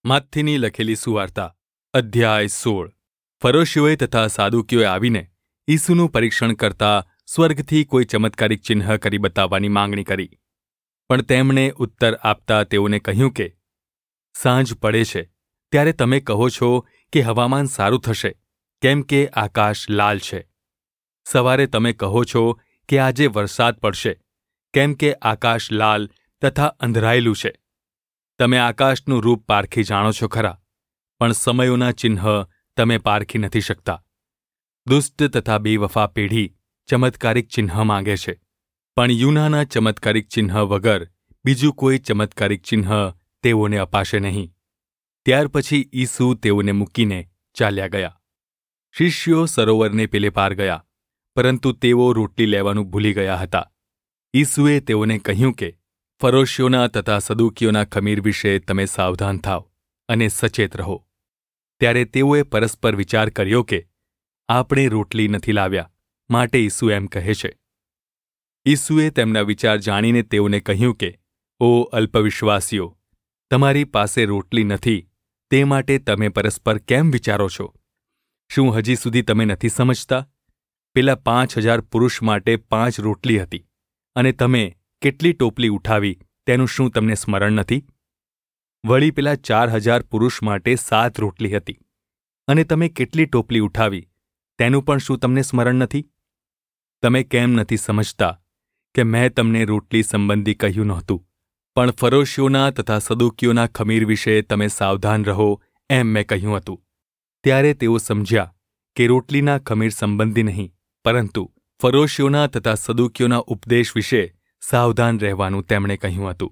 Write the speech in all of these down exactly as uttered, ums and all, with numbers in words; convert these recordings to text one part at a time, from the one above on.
માથીની લખેલી સુવાર્તા અધ્યાય સોળ. ફરોશીઓએ તથા સાદુકીઓએ આવીને ઈસુનું પરીક્ષણ કરતા સ્વર્ગથી કોઈ ચમત્કારિક ચિહ્ન કરી બતાવવાની માંગણી કરી. પણ તેમણે ઉત્તર આપતા તેઓને કહ્યું કે, સાંજ પડે છે ત્યારે તમે કહો છો કે હવામાન સારું થશે, કેમ કે આકાશ લાલ છે. સવારે તમે કહો છો કે આજે વરસાદ પડશે, કેમ કે આકાશ લાલ તથા અંધરાયેલું છે. તમે આકાશનું રૂપ પારખી જાણો છો ખરા, પણ સમયોના ચિહ્ન તમે પારખી નથી શકતા. દુષ્ટ તથા બેવફા પેઢી ચમત્કારિક ચિહ્ન માંગે છે, પણ યુનાના ચમત્કારિક ચિહ્ન વગર બીજું કોઈ ચમત્કારિક ચિહ્ન તેઓને અપાશે નહીં. ત્યાર પછી ઈસુ તેઓને મૂકીને ચાલ્યા ગયા. શિષ્યો સરોવરને પેલે પાર ગયા, પરંતુ તેઓ રોટલી લેવાનું ભૂલી ગયા હતા. ઈસુએ તેઓને કહ્યું કે, ફરોશીઓના તથા સદુકીઓના ખમીર વિશે તમે સાવધાન થાવ અને સચેત રહો. ત્યારે તેઓએ પરસ્પર વિચાર કર્યો કે, આપણે રોટલી નથી લાવ્યા, માટે ઈસુ એમ કહે છે. ઈસુએ તેમના વિચાર જાણીને તેઓને કહ્યું કે, ઓ અલ્પવિશ્વાસીઓ, તમારી પાસે રોટલી નથી, તે માટે તમે પરસ્પર કેમ વિચારો છો? શું હજી સુધી તમે નથી સમજતા? પેલા પાંચ હજાર પુરુષ માટે પાંચ રોટલી હતી, અને તમે કેટલી ટોપલી ઉઠાવી તેનું શું તમને સ્મરણ નથી? વળી પેલા ચાર હજાર પુરુષ માટે સાત રોટલી હતી, અને તમે કેટલી ટોપલી ઉઠાવી તેનું પણ શું તમને સ્મરણ નથી? તમે કેમ નથી સમજતા કે મેં તમને રોટલી સંબંધી કહ્યું નહોતું, પણ ફરોશીઓના તથા સદુકીઓના ખમીર વિશે તમે સાવધાન રહો એમ મેં કહ્યું હતું. ત્યારે તેઓ સમજ્યા કે રોટલીના ખમીર સંબંધી નહીં, પરંતુ ફરોશીઓના તથા સદુકીઓના ઉપદેશ વિશે સાવધાન રહેવાનું તેમણે કહ્યું હતું.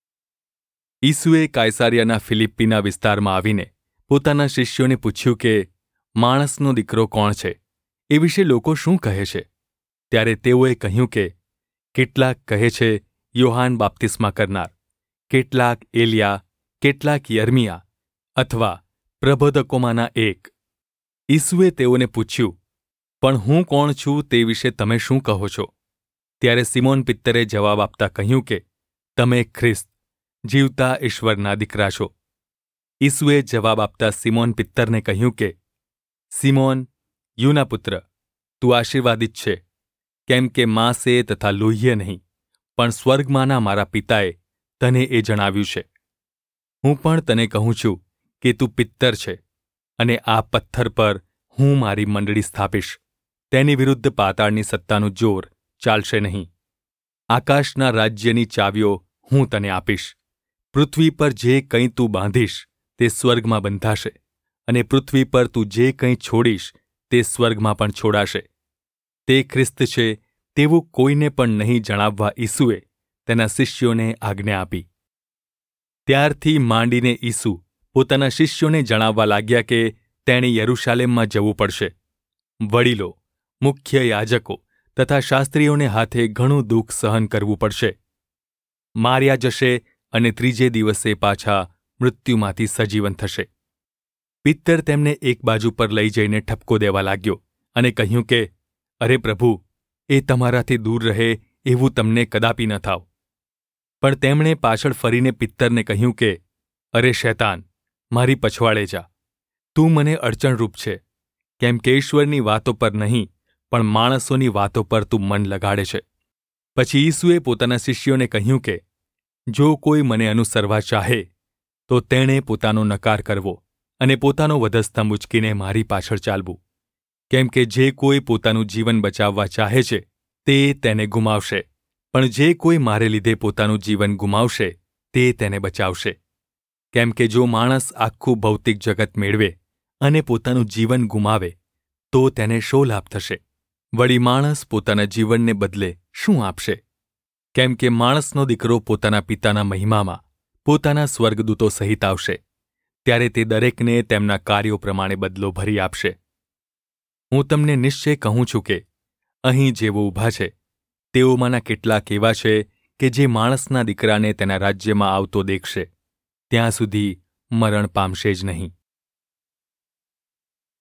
ઈસુએ કાયસારિયાના ફિલિપ્પીના વિસ્તારમાં આવીને પોતાના શિષ્યોને પૂછ્યું કે, માણસનો દીકરો કોણ છે? એ વિશે લોકો શું કહે છે? ત્યારે તેઓએ કહ્યું કે, કેટલાક કહે છે યોહાન બાપ્તિસ્મા કરનાર, કેટલાક એલિયા, કેટલાક યર્મિયા અથવા પ્રબોધકોમાંના એક. ઈસુએ તેઓને પૂછ્યું, પણ હું કોણ છું તે વિશે તમે શું કહો છો? ત્યારે સિમોન પિત્તરે જવાબ આપતા કહ્યું કે, તમે ખ્રિસ્ત, જીવતા ઈશ્વરના દીકરા છો. ઈસુએ જવાબ આપતા સિમોન પિત્તરને કહ્યું કે, સિમોન, યુના પુત્ર, તું આશીર્વાદિત છે, કેમ કે માંસે તથા લોહીએ નહીં, પણ સ્વર્ગમાંના મારા પિતાએ તને એ જણાવ્યું છે. હું પણ તને કહું છું કે તું પિત્તર છે, અને આ પથ્થર પર હું મારી મંડળી સ્થાપીશ. તેની વિરુદ્ધ પાતાળની સત્તાનું જોર ચાલશે નહીં. આકાશના રાજ્યની ચાવીઓ હું તને આપીશ. પૃથ્વી પર જે કંઈ તું બાંધીશ તે સ્વર્ગમાં બંધાશે, અને પૃથ્વી પર તું જે કંઈ છોડીશ તે સ્વર્ગમાં પણ છોડાશે. તે ખ્રિસ્ત છે તેવું કોઈને પણ નહીં જણાવવા ઈસુએ તેના શિષ્યોને આજ્ઞા આપી. ત્યારથી માંડીને ઈસુ પોતાના શિષ્યોને જણાવવા લાગ્યા કે તેણે યરૂશાલેમમાં જવું પડશે. વડીલો, મુખ્ય યાજકો તથા શાસ્ત્રીઓને હાથે ઘણું દુઃખ સહન કરવું પડશે. માર્યા જશે અને ત્રીજે દિવસે પાછા મૃત્યુમાંથી સજીવન થશે. પિત્તર તેમને એક બાજુ પર લઈ જઈને ઠપકો દેવા લાગ્યો અને કહ્યું કે, અરે પ્રભુ, એ તમારાથી દૂર રહે એવું તમને કદાપી ન થાવ. પણ તેમણે પાછળ ફરીને પિત્તરને કહ્યું કે, અરે શૈતાન, મારી પછવાડે જા. તું મને અડચણરૂપ છે, કેમ કે ઈશ્વરની વાતો પર નહીં, પણ માણસોની વાતો પર તું મન લગાડે છે. પછી ઈસુએ પોતાના શિષ્યોને કહ્યું કે, જો કોઈ મને અનુસરવા ચાહે તો તેણે પોતાનો નકાર કરવો અને પોતાનો વધસ્તંભ ઉચકીને મારી પાછળ ચાલવું. કેમ કે જે કોઈ પોતાનું જીવન બચાવવા ચાહે છે તે તેને ગુમાવશે, પણ જે કોઈ મારે લીધે પોતાનું જીવન ગુમાવશે તે તેને બચાવશે. કેમ કે જો માણસ આખું ભૌતિક જગત મેળવે અને પોતાનું જીવન ગુમાવે તો તેને શો લાભ થશે? વળી માણસ પોતાના જીવનને બદલે શું આપશે? કેમ કે માણસનો દીકરો પોતાના પિતાના મહિમામાં પોતાના સ્વર્ગદૂતો સહિત આવશે, ત્યારે તે દરેકને તેમના કાર્યો પ્રમાણે બદલો ભરી આપશે. હું તમને નિશ્ચય કહું છું કે અહીં જેઓ ઊભા છે તેઓમાંના કેટલાક એવા છે કે જે માણસના દીકરાને તેના રાજ્યમાં આવતો દેખશે, ત્યાં સુધી મરણ પામશે જ નહીં.